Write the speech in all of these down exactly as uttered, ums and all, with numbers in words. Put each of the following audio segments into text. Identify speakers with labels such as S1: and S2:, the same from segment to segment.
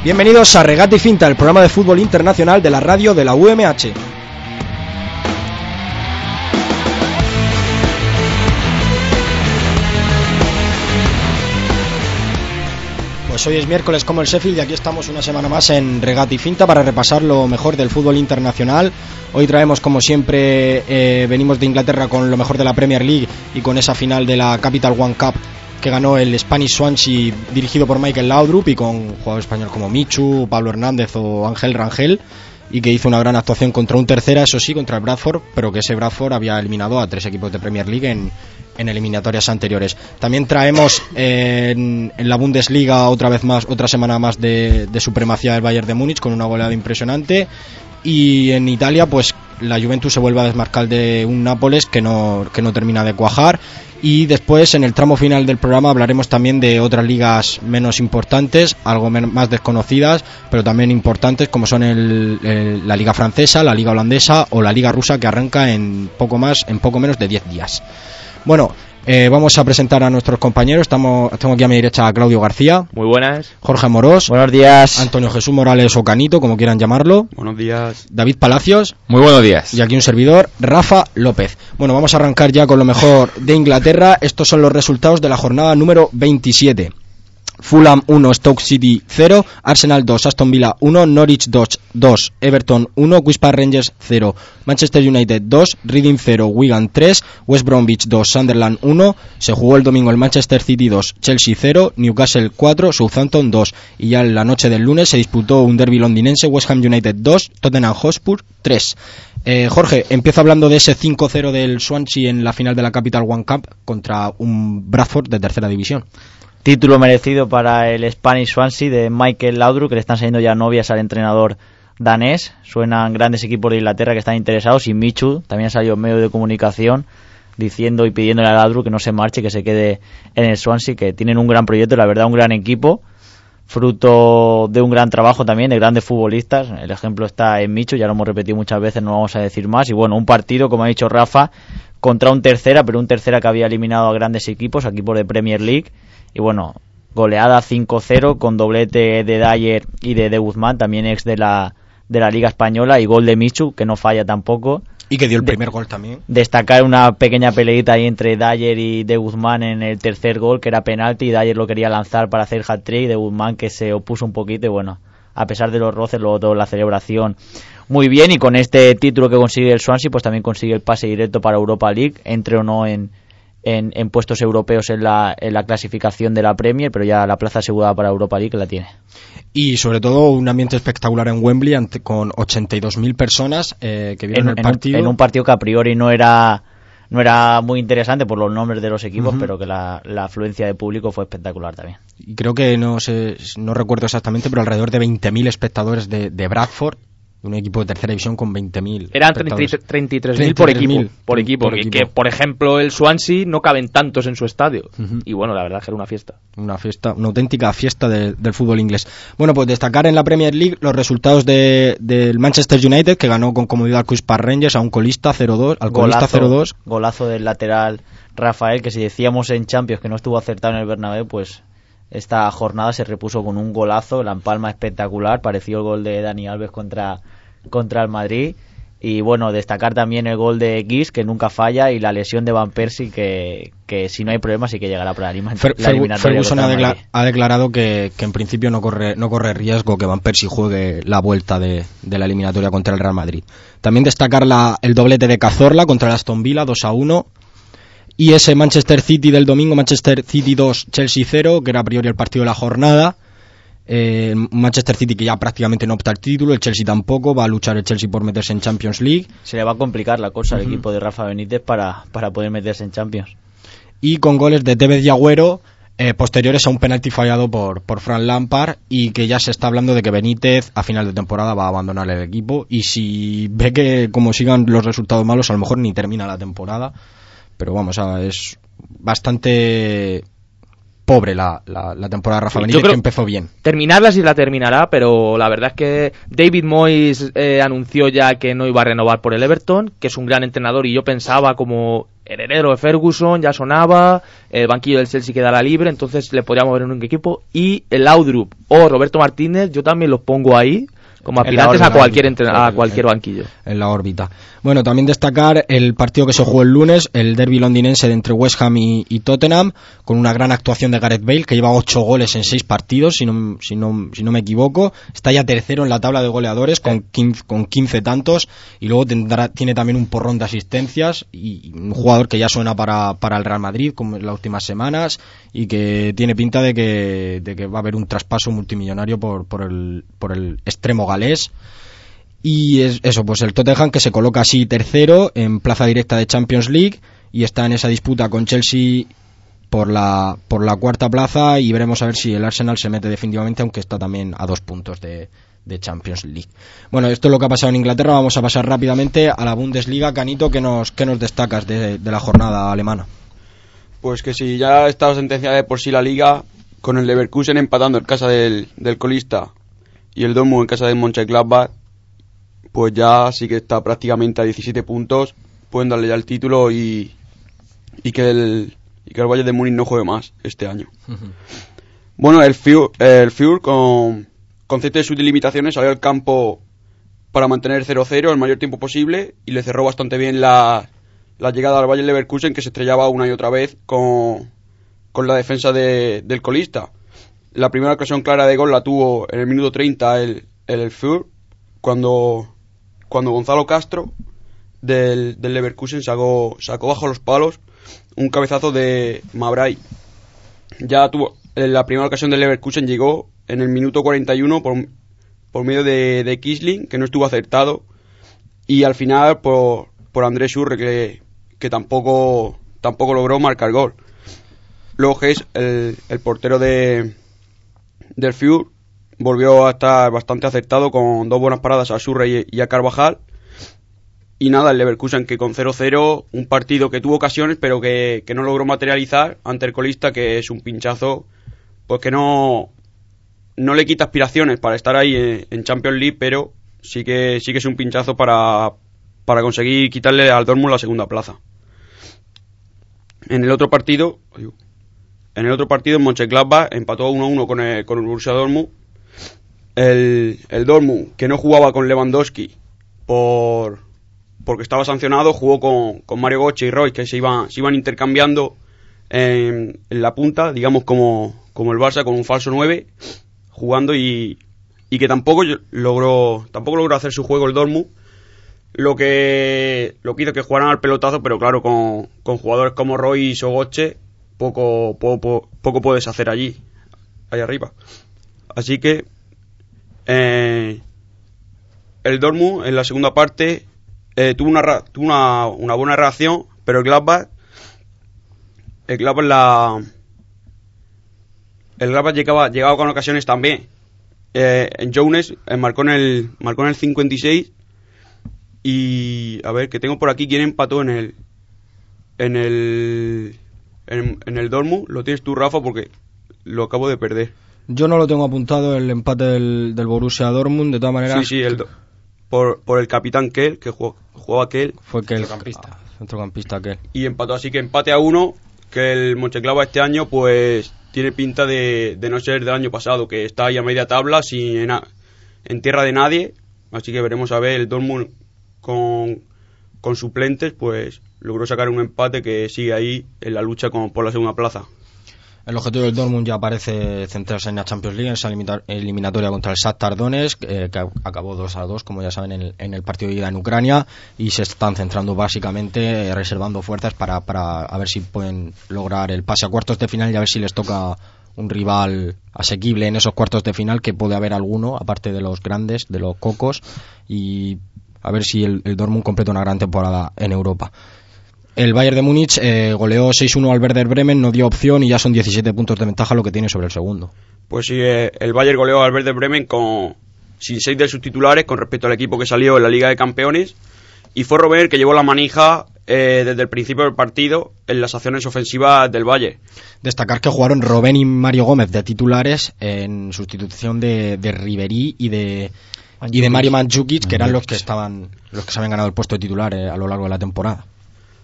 S1: Bienvenidos a Regata y Finta, el programa de fútbol internacional de la radio de la U M H. Pues hoy es miércoles como el Sheffield y aquí estamos una semana más en Regata y Finta para repasar lo mejor del fútbol internacional. Hoy traemos, como siempre, eh, venimos de Inglaterra con lo mejor de la Premier League y con esa final de la Capital One Cup que ganó el Spanish Swansea, dirigido por Michael Laudrup, y con jugadores españoles como Michu, Pablo Hernández o Ángel Rangel, y que hizo una gran actuación contra un tercera, eso sí, contra el Bradford, pero que ese Bradford había eliminado a tres equipos de Premier League en, en eliminatorias anteriores. También traemos eh, en, en la Bundesliga otra vez más, otra semana más de, de supremacía del Bayern de Múnich con una goleada impresionante, y en Italia pues la Juventus se vuelve a desmarcar de un Nápoles que no, que no termina de cuajar. Y después, en el tramo final del programa, hablaremos también de otras ligas menos importantes, algo men- más desconocidas, pero también importantes, como son el, el, la liga francesa, la liga holandesa o la liga rusa, que arranca en poco más, en poco menos de diez días. Bueno, eh, vamos a presentar a nuestros compañeros. Estamos, tengo aquí a mi derecha a Claudio García.
S2: Muy buenas.
S1: Jorge Morós.
S3: Buenos días.
S1: Antonio Jesús Morales o Canito, como quieran llamarlo.
S4: Buenos días.
S1: David Palacios.
S5: Muy buenos días.
S1: Y aquí un servidor, Rafa López. Bueno, vamos a arrancar ya con lo mejor de Inglaterra. Estos son los resultados de la jornada número veintisiete. Fulham uno, Stoke City cero, Arsenal dos, Aston Villa uno, Norwich dos, Everton uno, Queen's Park Rangers cero, Manchester United dos, Reading cero, Wigan tres, West Bromwich dos, Sunderland uno. Se jugó el domingo el Manchester City dos, Chelsea cero, Newcastle cuatro, Southampton dos, y ya en la noche del lunes se disputó un derbi londinense, West Ham United dos, Tottenham Hotspur tres. Eh, Jorge, empieza hablando de ese cinco cero del Swansea en la final de la Capital One Cup contra un Bradford de tercera división.
S3: Título merecido para el Spanish Swansea de Michael Laudrup, que le están saliendo ya novias al entrenador danés. Suenan grandes equipos de Inglaterra que están interesados, y Michu también ha salido en medio de comunicación diciendo y pidiéndole a Laudrup que no se marche, que se quede en el Swansea, que tienen un gran proyecto, la verdad un gran equipo, fruto de un gran trabajo también de grandes futbolistas. El ejemplo está en Michu, ya lo hemos repetido muchas veces, no vamos a decir más. Y bueno, un partido, como ha dicho Rafa, contra un tercera, pero un tercera que había eliminado a grandes equipos, equipos de Premier League. Y bueno, goleada cinco cero con doblete de Dyer y de De Guzmán, también ex de la de la Liga Española, y gol de Michu, que no falla tampoco.
S1: Y que dio el
S3: de,
S1: primer gol también.
S3: Destacar una pequeña peleita ahí entre Dyer y De Guzmán en el tercer gol, que era penalti, y Dyer lo quería lanzar para hacer hat-trick, De Guzmán que se opuso un poquito, y bueno, a pesar de los roces, luego toda la celebración muy bien, y con este título que consigue el Swansea, pues también consigue el pase directo para Europa League, entre o no en En, en puestos europeos en la, en la clasificación de la Premier, pero ya la plaza asegurada para Europa League la tiene.
S1: Y sobre todo un ambiente espectacular en Wembley ante, con ochenta y dos mil personas eh, que vieron
S3: en,
S1: el partido.
S3: En un, en un partido que a priori no era no era muy interesante por los nombres de los equipos, uh-huh. pero que la, la afluencia de público fue espectacular también.
S1: Y creo que no sé, no recuerdo exactamente, pero alrededor de veinte mil espectadores de, de Bradford, un equipo de tercera división con veinte mil.
S2: Eran treinta y tres mil por equipo, por equipo,
S1: por
S2: que,
S1: equipo.
S2: que por ejemplo el Swansea no caben tantos en su estadio. Uh-huh. Y bueno, la verdad es que era una fiesta.
S1: Una fiesta, una auténtica fiesta de, del fútbol inglés. Bueno, pues destacar en la Premier League los resultados de, del Manchester United, que ganó con comodidad al Queen's Park Rangers a un colista cero dos, al colista cero dos.
S3: Golazo del lateral Rafael, que si decíamos en Champions que no estuvo acertado en el Bernabéu, pues esta jornada se repuso con un golazo, la empalma espectacular, pareció el gol de Dani Alves contra contra el Madrid. Y bueno, destacar también el gol de Guiz, que nunca falla, y la lesión de Van Persie, que, que si no hay problemas sí que llegará para la,
S1: Fer,
S3: la eliminatoria.
S1: Ferguson ha, declar, ha declarado que, que en principio no corre no corre riesgo que Van Persie juegue la vuelta de, de la eliminatoria contra el Real Madrid. También destacar la, el doblete de Cazorla contra el Aston Villa, dos a uno. Y ese Manchester City del domingo, Manchester City dos, Chelsea cero, que era a priori el partido de la jornada. Eh, Manchester City, que ya prácticamente no opta al título, el Chelsea tampoco, va a luchar el Chelsea por meterse en Champions League.
S3: Se le va a complicar la cosa al uh-huh. equipo de Rafa Benítez para, para poder meterse en Champions.
S1: Y con goles de Tevez y Agüero, eh, posteriores a un penalti fallado por, por Frank Lampard, y que ya se está hablando de que Benítez a final de temporada va a abandonar el equipo, y si ve que como sigan los resultados malos a lo mejor ni termina la temporada, pero vamos, a, es bastante pobre la, la, la temporada de Rafa sí, Benítez, que empezó bien.
S2: Terminarla sí la terminará, pero la verdad es que David Moyes eh, anunció ya que no iba a renovar por el Everton, que es un gran entrenador, y yo pensaba, como heredero de Ferguson, ya sonaba, el banquillo del Chelsea quedará libre, entonces le podríamos ver en un equipo, y el Laudrup o Roberto Martínez, yo también los pongo ahí como aspirantes a cualquier entrenador, a cualquier banquillo.
S1: En la órbita. Bueno, también destacar el partido que se jugó el lunes, el derbi londinense de entre West Ham y, y Tottenham, con una gran actuación de Gareth Bale, que lleva ocho goles en seis partidos, si no, si no, si no me equivoco. Está ya tercero en la tabla de goleadores con quince, con quince tantos, y luego tendrá, tiene también un porrón de asistencias, y, y un jugador que ya suena para, para el Real Madrid, como en las últimas semanas, y que tiene pinta de que, de que va a haber un traspaso multimillonario por, por, el, por el extremo galés. Y es eso, pues el Tottenham, que se coloca así tercero en plaza directa de Champions League y está en esa disputa con Chelsea por la por la cuarta plaza, y veremos a ver si el Arsenal se mete definitivamente, aunque está también a dos puntos de, de Champions League. Bueno, esto es lo que ha pasado en Inglaterra. Vamos a pasar rápidamente a la Bundesliga. Canito, ¿qué nos, qué nos destacas de, de la jornada alemana?
S4: Pues que si ya está sentenciada de por sí la liga, con el Leverkusen empatando en casa del, del colista y el Dortmund en casa del Mönchengladbach, pues ya sí que está prácticamente a diecisiete puntos, pueden darle ya el título y, y que el y que el Bayern de Múnich no juegue más este año. Uh-huh. Bueno, el Fürth, el Fürth con, con ciertas sus limitaciones salió al campo para mantener cero cero el mayor tiempo posible y le cerró bastante bien la, la llegada al Bayer Leverkusen, que se estrellaba una y otra vez con, con la defensa de, del colista. La primera ocasión clara de gol la tuvo en el minuto treinta el, el, el Fürth, cuando cuando Gonzalo Castro del, del Leverkusen sacó, sacó bajo los palos un cabezazo de Mabray. Ya tuvo, en la primera ocasión del Leverkusen llegó en el minuto cuarenta y uno por, por medio de, de Kisling, que no estuvo acertado, y al final por, por Andrés Schürrle, que, que tampoco, tampoco logró marcar gol. Luego Hess, el, el portero de del Fürth, volvió a estar bastante acertado con dos buenas paradas a Schürrle y a Carvajal. Y nada, el Leverkusen, que con cero cero, un partido que tuvo ocasiones pero que, que no logró materializar ante el colista, que es un pinchazo pues que no no le quita aspiraciones para estar ahí en, en Champions League, pero sí que sí que es un pinchazo para, para conseguir quitarle al Dortmund la segunda plaza. En el otro partido, en el otro partido en Mönchengladbach empató uno a uno con el, con el Borussia Dortmund. El, el Dortmund, que no jugaba con Lewandowski por porque estaba sancionado, jugó con, con Mario Götze y Royce, que se iban, se iban intercambiando en, en la punta, digamos como, como el Barça, con un falso nueve, jugando, y, y que tampoco logró tampoco logró hacer su juego el Dortmund, lo que lo que hizo que jugaran al pelotazo, pero claro, con, con jugadores como Royce o Götze poco, poco, poco puedes hacer allí, ahí arriba. Así que Eh, el Dortmund en la segunda parte eh, tuvo, una, tuvo una, una buena reacción, pero el Gladbach el Gladbach la el Gladbach llegaba, llegaba con ocasiones también. eh, Jones eh, marcó en el marcó en el cincuenta y seis, y a ver, que tengo por aquí quién empató en el en el en, en el Dortmund. Lo tienes tú, Rafa, porque lo acabo de perder.
S1: Yo no lo tengo apuntado, el empate del, del Borussia Dortmund, de todas maneras.
S4: Sí, sí, el do, por, por el capitán Kehl, que jugó, jugaba Kehl.
S1: Fue Kehl, centrocampista. Centrocampista Kehl.
S4: Y empató, así que empate a uno, que el Mönchengladbach este año pues tiene pinta de, de no ser del año pasado, que está ahí a media tabla, sin en, en tierra de nadie. Así que veremos a ver, el Dortmund con, con suplentes pues logró sacar un empate que sigue ahí en la lucha con, por la segunda plaza.
S1: El objetivo del Dortmund ya parece centrarse en la Champions League, en esa eliminatoria contra el Shakhtar Donetsk, eh, que acabó dos a dos, como ya saben, en el, en el partido de ida en Ucrania, y se están centrando básicamente, eh, reservando fuerzas para, para a ver si pueden lograr el pase a cuartos de final, y a ver si les toca un rival asequible en esos cuartos de final, que puede haber alguno, aparte de los grandes, de los cocos, y a ver si el, el Dortmund completa una gran temporada en Europa. El Bayern de Múnich eh, goleó seis uno al Werder Bremen, no dio opción, y ya son diecisiete puntos de ventaja lo que tiene sobre el segundo.
S4: Pues sí, eh, el Bayern goleó al Werder Bremen con, sin seis de sus titulares con respecto al equipo que salió en la Liga de Campeones, y fue Robben que llevó la manija eh, desde el principio del partido en las acciones ofensivas del Bayern.
S1: Destacar que jugaron Robben y Mario Gómez de titulares en sustitución de, de Ribéry y de y de Mario Mandzukic, que eran los que estaban los que se habían ganado el puesto de titular eh, a lo largo de la temporada.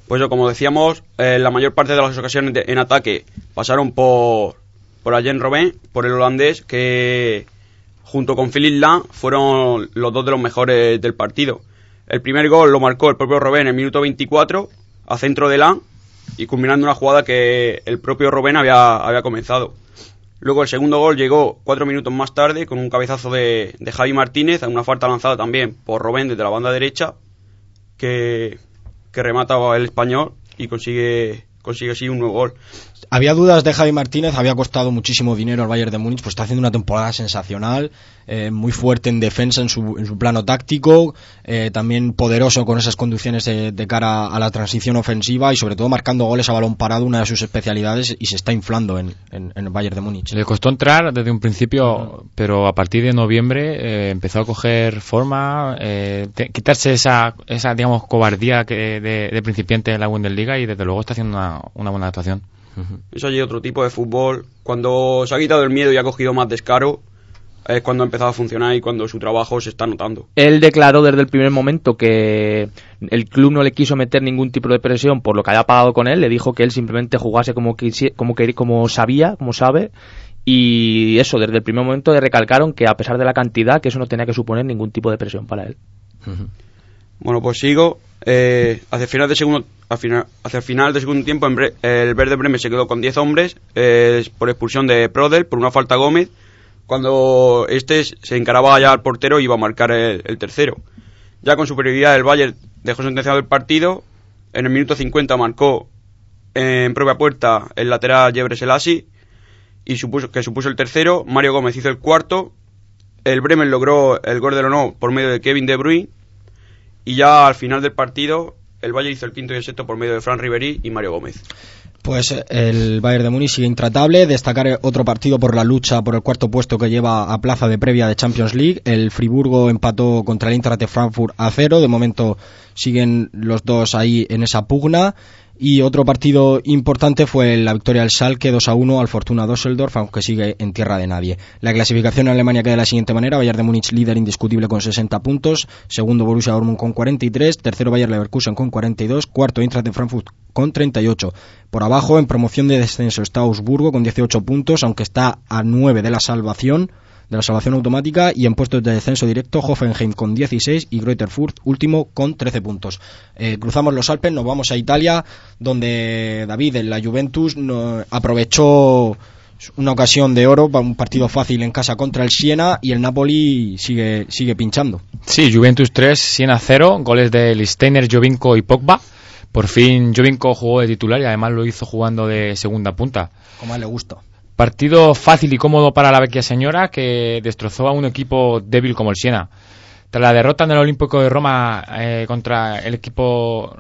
S4: Pues yo, como decíamos, eh, la mayor parte de las ocasiones de, en ataque pasaron por, por Arjen Robben, por el holandés, que junto con Philipp Lahm fueron los dos de los mejores del partido. El primer gol lo marcó el propio Robben en el minuto veinticuatro, a centro de Lahm, y culminando una jugada que el propio Robben había, había comenzado. Luego el segundo gol llegó cuatro minutos más tarde con un cabezazo de, de Javi Martínez, una falta lanzada también por Robben desde la banda derecha, que, que remata el español y consigue, consigue así un nuevo gol.
S1: Había dudas de Javi Martínez, había costado muchísimo dinero al Bayern de Múnich, pues está haciendo una temporada sensacional, eh, muy fuerte en defensa en su, en su plano táctico, eh, también poderoso con esas conducciones de, de cara a la transición ofensiva y sobre todo marcando goles a balón parado, una de sus especialidades, y se está inflando en, en, en el Bayern de Múnich.
S5: Le costó entrar desde un principio, uh-huh. pero a partir de noviembre eh, empezó a coger forma, eh, te, quitarse esa, esa digamos cobardía que de, de principiante en la Bundesliga, y desde luego está haciendo una, una buena actuación.
S4: Eso allí otro tipo de fútbol. Cuando se ha quitado el miedo y ha cogido más descaro, es cuando ha empezado a funcionar y cuando su trabajo se está notando.
S2: Él declaró desde el primer momento que el club no le quiso meter ningún tipo de presión por lo que haya pagado con él. Le dijo que él simplemente jugase como, quisi- como, que, como sabía, como sabe. Y eso, desde el primer momento le recalcaron que a pesar de la cantidad, que eso no tenía que suponer ningún tipo de presión para él.
S4: Uh-huh. Bueno, pues sigo. Eh, hacia el final de segundo, hacia el final del segundo tiempo, el Werder Bremen se quedó con diez hombres eh, por expulsión de Prodel, por una falta a Gómez, cuando este se encaraba ya al portero y iba a marcar el, el tercero. Ya con superioridad el Bayern dejó sentenciado el partido. En el minuto cincuenta marcó en propia puerta el lateral Gebre Selassie, y supuso, que supuso el tercero. Mario Gómez hizo el cuarto. El Bremen logró el gol del honor por medio de Kevin De Bruyne. Y ya al final del partido, el Bayern hizo el quinto y el sexto por medio de Fran Ribéry y Mario Gómez.
S1: Pues el Bayern de Múnich sigue intratable. Destacar otro partido por la lucha por el cuarto puesto que lleva a plaza de previa de Champions League. El Friburgo empató contra el Eintracht de Frankfurt a cero. De momento siguen los dos ahí en esa pugna. Y otro partido importante fue la victoria del Schalke dos a uno al Fortuna Düsseldorf, aunque sigue en tierra de nadie. La clasificación en Alemania queda de la siguiente manera: Bayern de Múnich líder indiscutible con sesenta puntos, segundo Borussia Dortmund con cuarenta y tres, tercero Bayer Leverkusen con cuarenta y dos, cuarto Eintracht de Frankfurt con treinta y ocho. Por abajo, en promoción de descenso, está Augsburgo con dieciocho puntos, aunque está a nueve de la salvación, de la salvación automática, y en puestos de descenso directo Hoffenheim con dieciséis y Greuther Fürth último con trece puntos. Eh, cruzamos los Alpes, nos vamos a Italia, donde David en la Juventus no, aprovechó una ocasión de oro para un partido fácil en casa contra el Siena, y el Napoli sigue sigue pinchando.
S5: Sí, Juventus tres, Siena cero, goles de Listeiner, Jovinko y Pogba. Por fin Jovinko jugó de titular y además lo hizo jugando de segunda punta.
S1: Como a él le gusta.
S5: Partido fácil y cómodo para la vecchia señora, que destrozó a un equipo débil como el Siena. Tras la derrota en el Olímpico de Roma eh, contra el equipo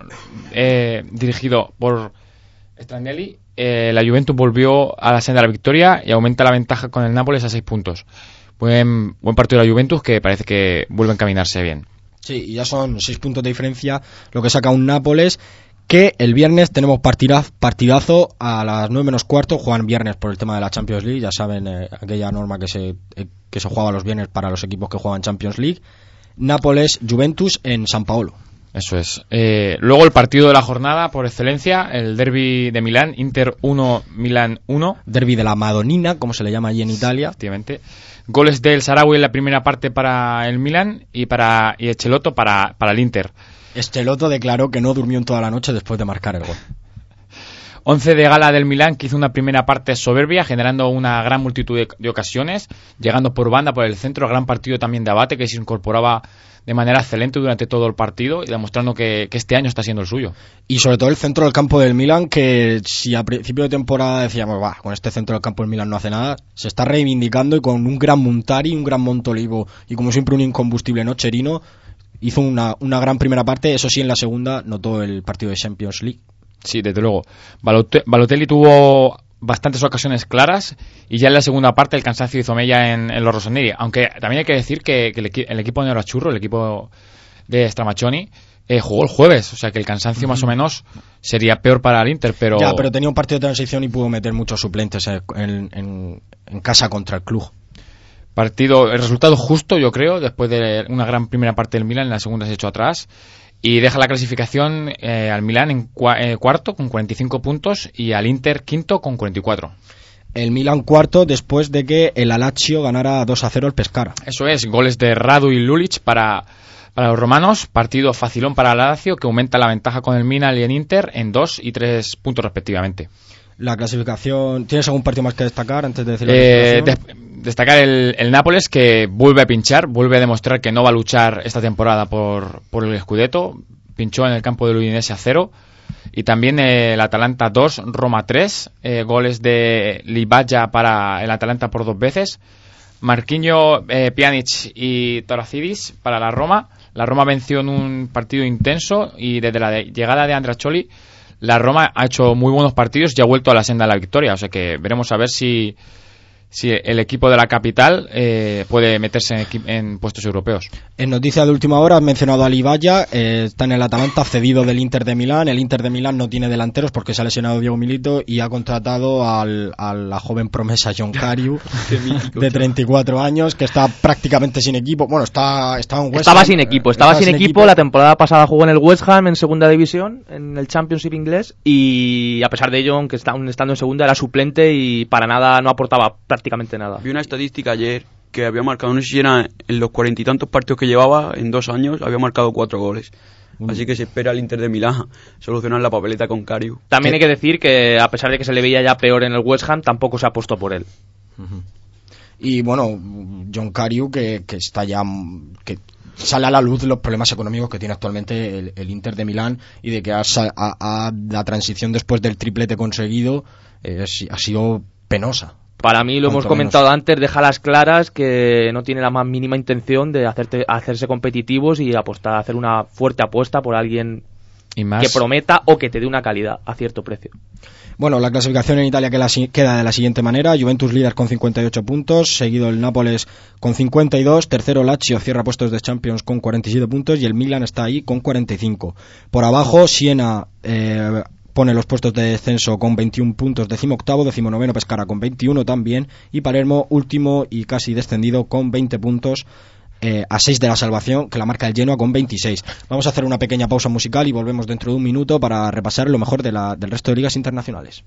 S5: eh, dirigido por Stranelli, eh, la Juventus volvió a la senda de la victoria y aumenta la ventaja con el Nápoles a seis puntos. Buen, buen partido de la Juventus, que parece que vuelve a encaminarse bien.
S1: Sí, y ya son seis puntos de diferencia lo que saca un Nápoles, que el viernes tenemos partidaz, partidazo a las nueve menos cuarto. Juegan viernes por el tema de la Champions League, ya saben, eh, aquella norma que se eh, que se juega los viernes para los equipos que juegan Champions League. Nápoles-Juventus en San Paolo.
S5: Eso es. Eh, luego el partido de la jornada por excelencia, el derbi de Milán, Inter uno, Milán uno.
S1: Derbi de la Madonnina, como se le llama allí en Italia.
S5: Efectivamente. Goles del Sarawi en la primera parte para el Milán y para y Echelotto para, para el Inter.
S1: Echelotto declaró que no durmió en toda la noche después de marcar el gol.
S5: Once de gala del Milán, que hizo una primera parte soberbia, generando una gran multitud de, de ocasiones, llegando por banda, por el centro. Gran partido también de Abate, que se incorporaba de manera excelente durante todo el partido y demostrando que, que este año está siendo el suyo. Y
S1: sobre todo el centro del campo del Milán, que si a principio de temporada decíamos, bah, con este centro del campo del Milán no hace nada, se está reivindicando, y con un gran Montari, un gran Montolivo y como siempre un incombustible Nocerino, hizo una, una gran primera parte. Eso sí, en la segunda notó el partido de Champions League.
S5: Sí, desde luego. Balot- Balotelli tuvo bastantes ocasiones claras y ya en la segunda parte el cansancio hizo mella en, en los rossoneri. Aunque también hay que decir que, que el, equi- el equipo de Nerazzurro, el equipo de Stramaccioni, eh, jugó el jueves. O sea que el cansancio mm-hmm. más o menos sería peor para el Inter, pero...
S1: Ya, pero tenía un partido de transición y pudo meter muchos suplentes en, en, en casa contra el club.
S5: Partido, el resultado justo, yo creo, después de una gran primera parte del Milan, en la segunda se echó atrás. y deja la clasificación eh, al Milan en cua- eh, cuarto con cuarenta y cinco puntos y al Inter quinto con cuarenta y cuatro.
S1: El Milan cuarto después de que el Lazio ganara dos a cero el Pescara.
S5: Eso es, goles de Radu y Lulic para, para los romanos, partido facilón para el Lazio que aumenta la ventaja con el Milan y el Inter en dos y tres puntos respectivamente.
S1: La clasificación, ¿tienes algún partido más que destacar antes de decir la
S5: Eh,
S1: clasificación?
S5: de- destacar el, el Nápoles que vuelve a pinchar, vuelve a demostrar que no va a luchar esta temporada por, por el Scudetto, pinchó en el campo del Udinese a cero. Y también eh, el Atalanta dos, Roma tres, eh, goles de Libaya para el Atalanta por dos veces, Marquinhos, eh, Pjanic y Toracidis para la Roma. La Roma venció en un partido intenso y desde la de- llegada de Andraccioli la Roma ha hecho muy buenos partidos y ha vuelto a la senda de la victoria, o sea que veremos a ver si si el equipo de la capital eh, puede meterse en, equi- en puestos europeos.
S1: En noticia de última hora has mencionado a Libaya, eh, está en el Atalanta, cedido del Inter de Milán. El Inter de Milán no tiene delanteros porque se ha lesionado Diego Milito y ha contratado al, a la joven promesa John Cariu, de treinta y cuatro años, que está prácticamente sin equipo. Bueno, está, está en West
S2: Estaba
S1: Ham,
S2: sin equipo,
S1: eh,
S2: estaba
S1: está
S2: sin equipo. La temporada pasada jugó en el West Ham en segunda división, en el Championship inglés, y a pesar de ello, aunque está- aún estando en segunda, era suplente y para nada no aportaba prácticamente nada.
S4: Vi una estadística ayer que había marcado, no sé si era en los cuarenta y tantos partidos que llevaba, en dos años, había marcado cuatro goles. Así que se espera al Inter de Milán solucionar la papeleta con Cariu.
S2: También hay que decir que a pesar de que se le veía ya peor en el West Ham, tampoco se apostó por él.
S1: Y bueno, John Cariu que, que está ya, que sale a la luz los problemas económicos que tiene actualmente el, el Inter de Milán, y de que ha, sa- ha- ha- la transición después del triplete conseguido eh, ha sido penosa.
S2: Para mí, lo hemos
S1: Cuanto
S2: comentado
S1: menos.
S2: antes, deja las claras que no tiene la más mínima intención de hacerte, hacerse competitivos y apostar, hacer una fuerte apuesta por alguien
S5: Y más,
S2: que prometa o que te dé una calidad a cierto precio.
S1: Bueno, la clasificación en Italia que la si- queda de la siguiente manera: Juventus líder con cincuenta y ocho puntos, seguido el Nápoles con cincuenta y dos, tercero Lazio cierra puestos de Champions con cuarenta y siete puntos y el Milan está ahí con cuarenta y cinco. Por abajo, Siena eh, pone los puestos de descenso con veintiún puntos, decimoctavo, decimonoveno Pescara con veintiuno también, y Palermo último y casi descendido con veinte puntos, eh, a seis de la salvación, que la marca el Genoa con veintiséis. Vamos a hacer una pequeña pausa musical y volvemos dentro de un minuto para repasar lo mejor de la, del resto de ligas internacionales.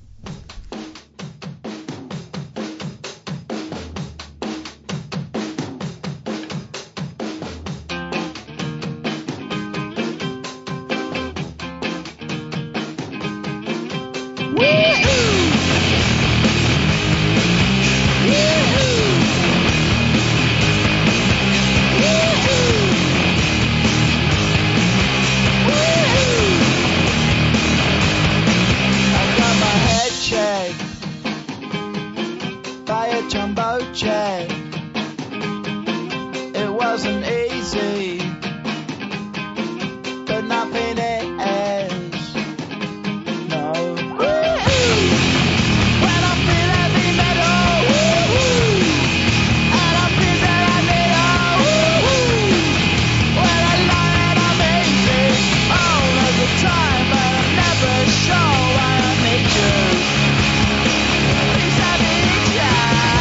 S6: I got my head shaved by a jumbo jet. It wasn't easy, but nothing is. No. When I feel heavy metal, and I feel that I need a when I lie and I'm easy all of the time, but I'm never sure why I need you. Please I need ya.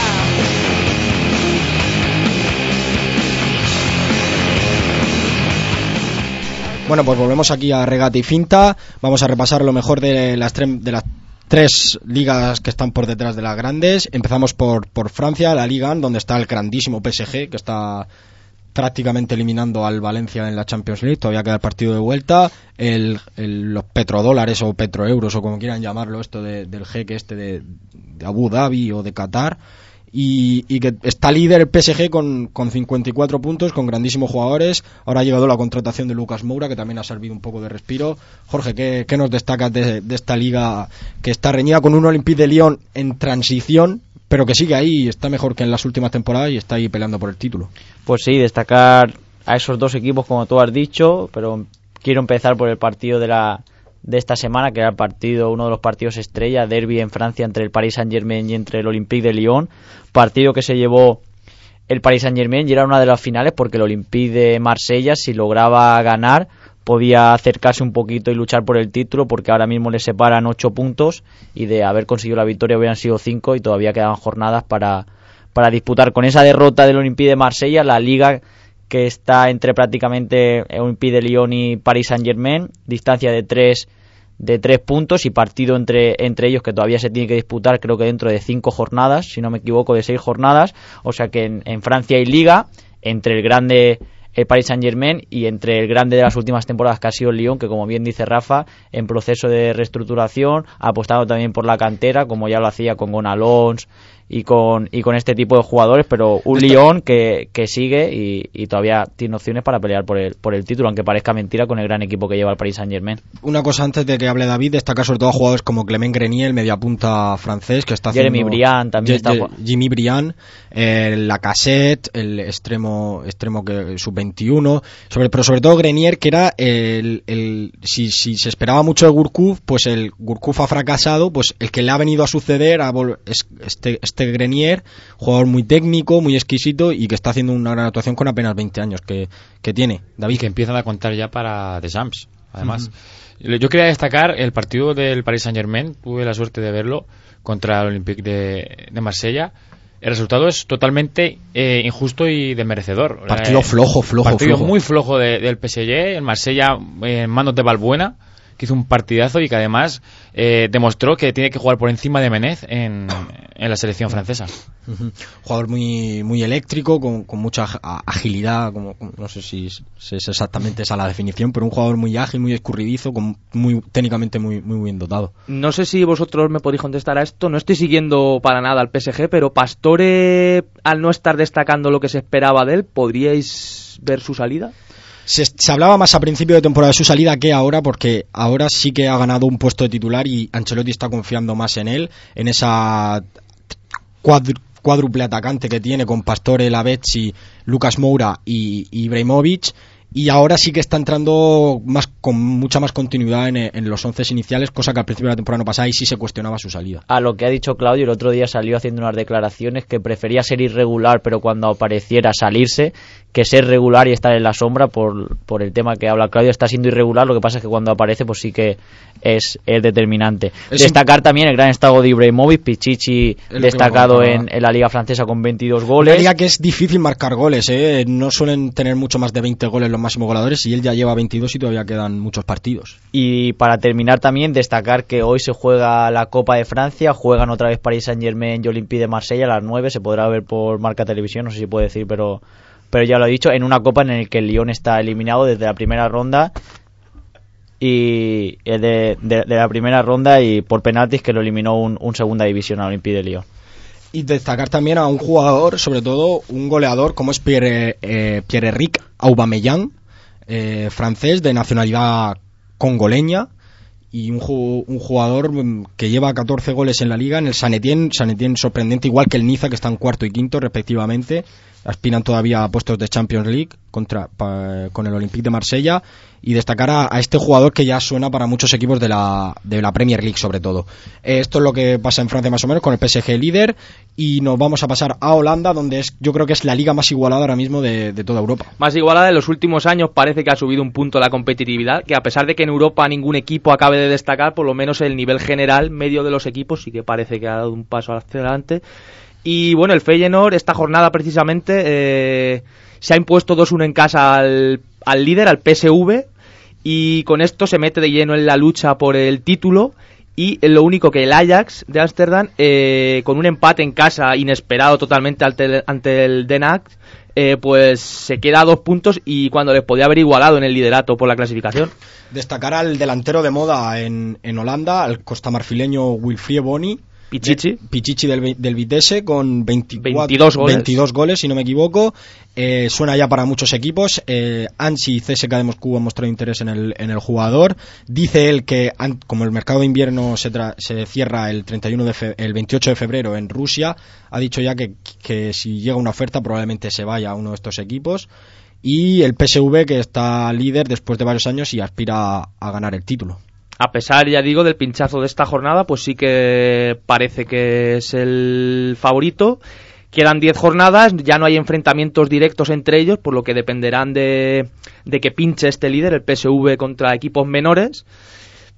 S1: Bueno, pues volvemos aquí a Regate y Finta. Vamos a repasar lo mejor de las, tre- de las tres ligas que están por detrás de las grandes. Empezamos por, por Francia, la Liga uno, donde está el grandísimo P S G, que está prácticamente eliminando al Valencia en la Champions League. Todavía queda el partido de vuelta. El, el- los petrodólares o petroeuros, o como quieran llamarlo, esto de- del jeque este de, de Abu Dhabi o de Qatar. Y, y que está líder el P S G con, con cincuenta y cuatro puntos, con grandísimos jugadores. Ahora ha llegado la contratación de Lucas Moura, que también ha servido un poco de respiro. Jorge, ¿qué, qué nos destacas de, de esta liga que está reñida con un Olympique de Lyon en transición, pero que sigue ahí y está mejor que en las últimas temporadas y está ahí peleando por el título?
S3: Pues sí, destacar a esos dos equipos como tú has dicho, pero quiero empezar por el partido de la de esta semana, que era el partido, uno de los partidos estrella, derbi en Francia entre el Paris Saint-Germain y entre el Olympique de Lyon, partido que se llevó el Paris Saint-Germain y era una de las finales porque el Olympique de Marsella, si lograba ganar, podía acercarse un poquito y luchar por el título, porque ahora mismo le separan ocho puntos y de haber conseguido la victoria hubieran sido cinco y todavía quedaban jornadas para, para disputar. Con esa derrota del Olympique de Marsella, la liga que está entre prácticamente Olympique de Lyon y Paris Saint-Germain, distancia de tres de tres puntos y partido entre, entre ellos que todavía se tiene que disputar, creo que dentro de cinco jornadas, si no me equivoco, de seis jornadas, o sea que en, en Francia hay liga entre el grande el Paris Saint-Germain y entre el grande de las últimas temporadas que ha sido el Lyon, que como bien dice Rafa, en proceso de reestructuración, apostando también por la cantera, como ya lo hacía con Gonalons y con y con este tipo de jugadores, pero un Lyon que, que sigue y, y todavía tiene opciones para pelear por el por el título, aunque parezca mentira con el gran equipo que lleva el Paris Saint-Germain.
S1: Una cosa antes de que hable David, destacar sobre todo a jugadores como Clément Grenier, el mediapunta francés, que está haciendo...
S3: Jeremy Briand también está...
S1: Jimmy Briand, eh, Lacazette, el extremo extremo que sub veintiuno, sobre, pero sobre todo Grenier, que era el... el si, si se esperaba mucho de Gourcuff, pues el Gourcuff ha fracasado, pues el que le ha venido a suceder a vol- es este, este Grenier, jugador muy técnico, muy exquisito y que está haciendo una gran actuación con apenas veinte años que, que tiene. David.
S5: Y que empiezan a contar ya para The Champs, además. Uh-huh. Yo quería destacar el partido del Paris Saint-Germain, tuve la suerte de verlo, contra el Olympique de, de Marsella. El resultado es totalmente eh, injusto y desmerecedor.
S1: Partido
S5: eh,
S1: flojo, flojo,
S5: partido
S1: flojo.
S5: muy flojo de, del P S G, el Marsella eh, en manos de Balbuena, que hizo un partidazo y que además eh, demostró que tiene que jugar por encima de Menez en, en la selección francesa.
S1: Uh-huh. Jugador muy muy eléctrico, con, con mucha agilidad, como, no sé si es, si es exactamente esa la definición, pero un jugador muy ágil, muy escurridizo, con muy técnicamente muy muy bien dotado.
S2: No sé si vosotros me podéis contestar a esto, no estoy siguiendo para nada al P S G, pero Pastore, al no estar destacando lo que se esperaba de él, ¿podríais ver su salida?
S1: Se, se hablaba más a principio de temporada de su salida que ahora, porque ahora sí que ha ganado un puesto de titular y Ancelotti está confiando más en él, en esa cuadru, cuádruple atacante que tiene con Pastore, Lavezzi, Lucas Moura y, y Ibrahimovic, y ahora sí que está entrando más con mucha más continuidad en, en los once iniciales, cosa que al principio de la temporada no pasaba y sí se cuestionaba su salida.
S3: A lo que ha dicho Claudio, el otro día salió haciendo unas declaraciones que prefería ser irregular, pero cuando apareciera salirse, que ser regular y estar en la sombra por, por el tema que habla Claudio. Está siendo irregular, lo que pasa es que cuando aparece pues sí que es, es determinante. Es Destacar un... también el gran estado de Ibrahimovic, Pichichi destacado en, en la liga francesa con veintidós goles.
S1: Una liga que es difícil marcar goles, ¿eh? No suelen tener mucho más de veinte goles los máximos goleadores y él ya lleva veintidós y todavía quedan muchos partidos.
S3: Y para terminar también destacar que hoy se juega la Copa de Francia, juegan otra vez Paris Saint-Germain y Olympique de Marsella a las nueve, se podrá ver por Marca Televisión, no sé si puede decir, pero... pero ya lo he dicho, en una copa en la que el Lyon está eliminado desde la primera ronda y de, de, de la primera ronda y por penaltis, que lo eliminó un, un segunda división al Olympique de Lyon.
S1: Y destacar también a un jugador, sobre todo un goleador como es Pierre, eh, Pierre-Emerick Aubameyang, eh, francés de nacionalidad congoleña, y un, un jugador que lleva catorce goles en la liga en el Saint Etienne, Saint Etienne sorprendente, igual que el Niza, que están cuarto y quinto respectivamente, aspiran todavía a puestos de Champions League contra pa, con el Olympique de Marsella. Y destacar a, a este jugador que ya suena para muchos equipos de la, de la Premier League sobre todo. Eh, esto es lo que pasa en Francia más o menos con el P S G líder, y nos vamos a pasar a Holanda, donde es, yo creo que es la liga más igualada ahora mismo de, de toda Europa.
S2: Más igualada en los últimos años, parece que ha subido un punto la competitividad, que a pesar de que en Europa ningún equipo acabe de destacar, por lo menos el nivel general medio de los equipos sí que parece que ha dado un paso hacia adelante. Y bueno, el Feyenoord esta jornada precisamente eh, se ha impuesto dos uno en casa al, al líder, al P S V, y con esto se mete de lleno en la lucha por el título. Y lo único que el Ajax de Ámsterdam, eh, con un empate en casa inesperado totalmente ante el, ante el Den Haag, eh, pues se queda a dos puntos y cuando les podía haber igualado en el liderato por la clasificación.
S1: Destacar al delantero de moda en, en Holanda, al costamarfileño Wilfried Bony,
S2: Pichichi,
S1: Pichichi del, del Vitesse, con veinticuatro,
S2: veintidós goles,
S1: veintidós goles si no me equivoco. Eh, suena ya para muchos equipos. eh, Ansi y C S K de Moscú han mostrado interés en el, en el jugador. Dice él que an, como el mercado de invierno se, tra, se cierra el treinta y uno de fe, el veintiocho de febrero en Rusia, ha dicho ya que, que si llega una oferta probablemente se vaya a uno de estos equipos. Y el P S V, que está líder después de varios años y aspira a, a ganar el título.
S2: A pesar, ya digo, del pinchazo de esta jornada, pues sí que parece que es el favorito. Quedan diez jornadas, ya no hay enfrentamientos directos entre ellos, por lo que dependerán de, de que pinche este líder, el P S V, contra equipos menores.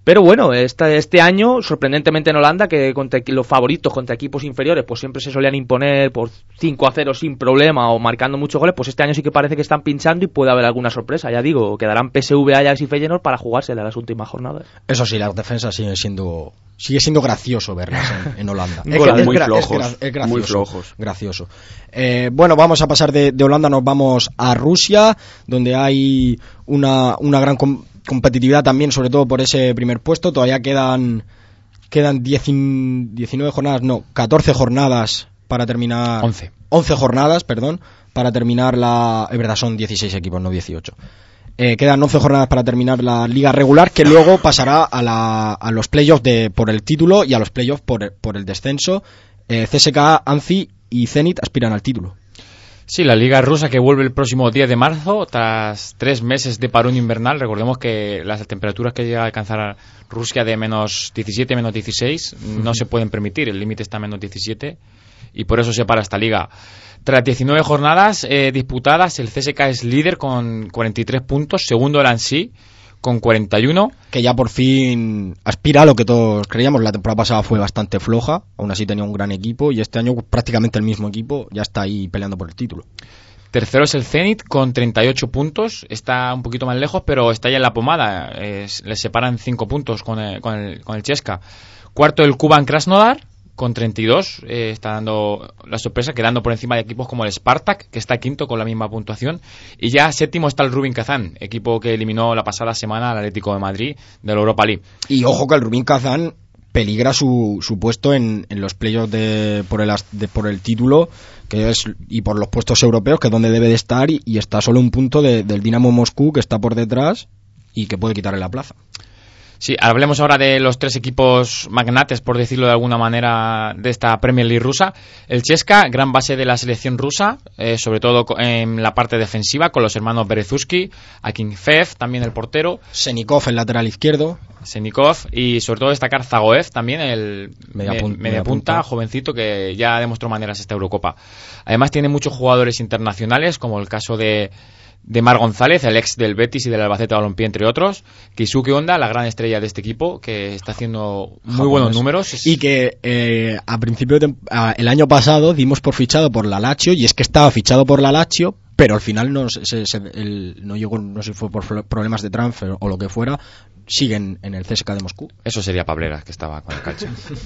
S2: Pero bueno, este, este año, sorprendentemente en Holanda, que contra los favoritos contra equipos inferiores, pues siempre se solían imponer por cinco a cero sin problema o marcando muchos goles, pues este año sí que parece que están pinchando y puede haber alguna sorpresa. Ya digo, quedarán P S V, Ajax y Feyenoord para jugársela las últimas jornadas.
S1: Eso sí, las defensas siguen siendo sigue siendo gracioso verlas en, en Holanda.
S4: es, es, muy, gra- flojos, es, gra- es gracioso,
S1: muy
S4: flojos.
S1: Gracioso. Eh, bueno, vamos a pasar de, de Holanda, nos vamos a Rusia, donde hay una, una gran com- competitividad también, sobre todo por ese primer puesto. Todavía quedan quedan diez, diecinueve jornadas, no, catorce jornadas para terminar.
S5: once.
S1: once jornadas, perdón, para terminar la. Es verdad, son dieciséis equipos, no dieciocho. Eh, quedan once jornadas para terminar la liga regular, que luego pasará a, la, a los playoffs de, por el título y a los playoffs por, por el descenso. Eh, C S K A, ANZI y Zenit aspiran al título.
S5: Sí, la liga rusa que vuelve el próximo diez de marzo, tras tres meses de parón invernal. Recordemos que las temperaturas que llega a alcanzar Rusia de menos diecisiete, menos dieciséis, uh-huh. no se pueden permitir, el límite está a menos diecisiete, y por eso se para esta liga. Tras diecinueve jornadas eh, disputadas, el C S K A es líder con cuarenta y tres puntos, segundo el ANSI con cuarenta y uno.
S1: Que ya por fin aspira a lo que todos creíamos. La temporada pasada fue bastante floja, aún así tenía un gran equipo, y este año prácticamente el mismo equipo ya está ahí peleando por el título.
S5: Tercero es el Zenit con treinta y ocho puntos, está un poquito más lejos, pero está ya en la pomada, es, les separan cinco puntos con el, con el, con el Chesca. Cuarto el Kuban Krasnodar con treinta y dos, eh, está dando la sorpresa, quedando por encima de equipos como el Spartak, que está quinto con la misma puntuación, y ya séptimo está el Rubin Kazán, equipo que eliminó la pasada semana al Atlético de Madrid de la Europa League.
S1: Y ojo que el Rubin Kazán peligra su, su puesto en, en los playoffs de, por, el, de, por el título, que es, y por los puestos europeos, que es donde debe de estar, y, y está solo un punto de, del Dinamo Moscú, que está por detrás y que puede quitarle la plaza.
S5: Sí, hablemos ahora de los tres equipos magnates, por decirlo de alguna manera, de esta Premier League rusa. El Chesca, gran base de la selección rusa, eh, sobre todo en la parte defensiva, con los hermanos Berezovsky, Akinfev, también el portero.
S1: Senikov, el lateral izquierdo.
S5: Senikov, y sobre todo destacar Zagoev, también el
S1: media, pun-
S5: media, media punta, punta, jovencito, que ya demostró maneras esta Eurocopa. Además tiene muchos jugadores internacionales, como el caso de... de Mar González, el ex del Betis y del Albacete Balompié, entre otros. Keisuke Honda, la gran estrella de este equipo, que está haciendo muy Japonés. buenos números.
S1: Y que eh, a principio de, a, el año pasado dimos por fichado por la Lazio, y es que estaba fichado por la Lazio, pero al final no, se, se, el, no llegó, no sé si fue por problemas de transfer o lo que fuera, siguen en el C S K A de Moscú.
S5: Eso sería Pableras, que estaba con el calcio.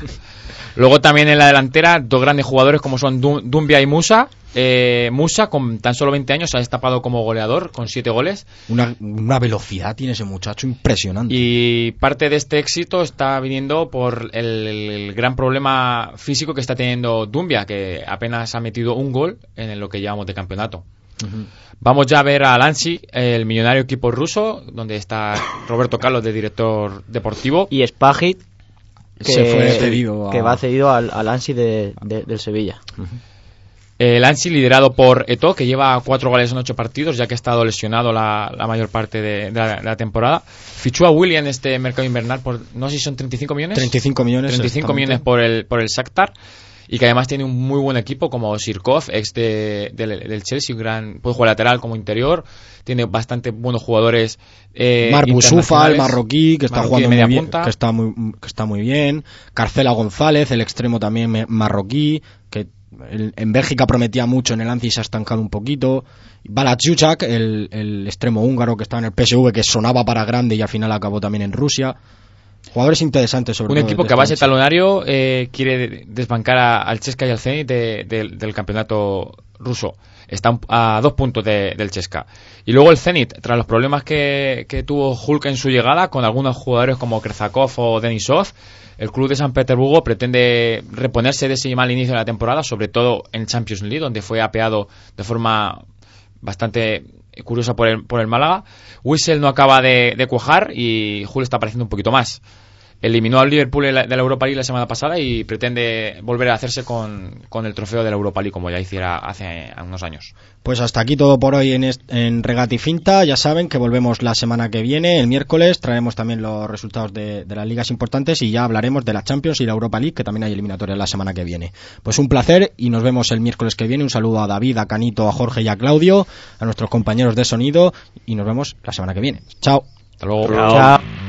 S5: Luego también en la delantera, dos grandes jugadores como son Dumbia y Musa. Eh, Musa, con tan solo veinte años, se ha destapado como goleador con siete goles.
S1: Una, una velocidad tiene ese muchacho impresionante.
S5: Y parte de este éxito está viniendo por el, el gran problema físico que está teniendo Dumbia, que apenas ha metido un gol en lo que llevamos de campeonato. Uh-huh. Vamos ya a ver al ANSI, el millonario equipo ruso, donde está Roberto Carlos de director deportivo.
S3: Y Spagit, que,
S1: se fue cedido a...
S3: que va cedido al, al ANSI de, de, del Sevilla.
S1: Uh-huh.
S5: El ANSI liderado por Eto'o, que lleva cuatro goles en ocho partidos, ya que ha estado lesionado la, la mayor parte de, de, la, de la temporada. Fichó a Willian este mercado invernal por, no sé si son treinta y cinco millones.
S1: treinta y cinco millones.
S5: treinta y cinco millones por el, por el Shakhtar. Y que además tiene un muy buen equipo como Sirkov, ex de, de, del Chelsea, un gran, puede jugar lateral como interior, tiene bastante buenos jugadores. Eh,
S1: Mar Boussoufa, el marroquí, que está
S5: marroquí
S1: jugando
S5: media
S1: muy bien,
S5: punta.
S1: que está muy, que está muy bien. Carcela González, el extremo también marroquí, que el, en Bélgica prometía mucho, en el ANSI se ha estancado un poquito. Balachuchak, el, el extremo húngaro que estaba en el P S V, que sonaba para grande y al final acabó también en Rusia. Jugadores interesantes, sobre
S5: un
S1: todo.
S5: Un equipo que a base talonario eh, quiere desbancar a, al Chesca y al Zenit de, de, del campeonato ruso. Está a dos puntos de, del Chesca. Y luego el Zenit, tras los problemas que, que tuvo Hulk en su llegada, con algunos jugadores como Krezakov o Denisov, el club de San Petersburgo pretende reponerse de ese mal inicio de la temporada, sobre todo en Champions League, donde fue apeado de forma bastante curiosa por el, por el Málaga. Wissel no acaba de, de cuajar y Hull está apareciendo un poquito más. Eliminó al Liverpool de la, de la Europa League la semana pasada y pretende volver a hacerse con, con el trofeo de la Europa League, como ya hiciera hace unos años.
S1: Pues hasta aquí todo por hoy en, est- en Regata y Finta. Ya saben que volvemos la semana que viene, el miércoles. Traeremos también los resultados de, de las ligas importantes y ya hablaremos de la Champions y la Europa League, que también hay eliminatorias la semana que viene. Pues un placer y nos vemos el miércoles que viene. Un saludo a David, a Canito, a Jorge y a Claudio, a nuestros compañeros de sonido, y nos vemos la semana que viene. Chao.
S5: Hasta luego.
S3: Chao.